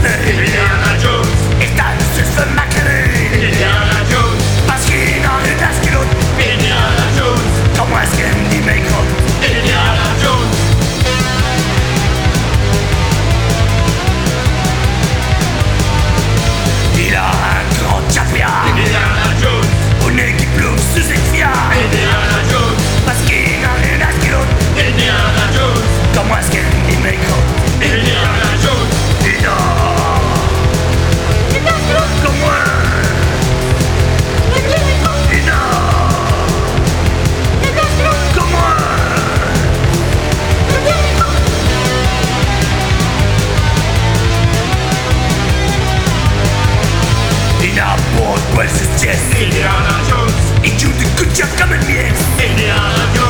Indiana Jones están sus máquinas. Indiana Jones Maskin en las culottes. Indiana Jones Comment est-ce qu'elle dit mes crottes? Indiana Jones Il a un grand chapia. Indiana Jones Une équipe lourde sous Exia. Indiana Jones Maskin en las culottes. Indiana Jones Comment est-ce qu'elle dit mes crottes? Indiana Jones Comme moi. Comme moi. Il a pour poil ses pièces. Indiana Jones Il joue du coup de comme une pièce. Indiana Jones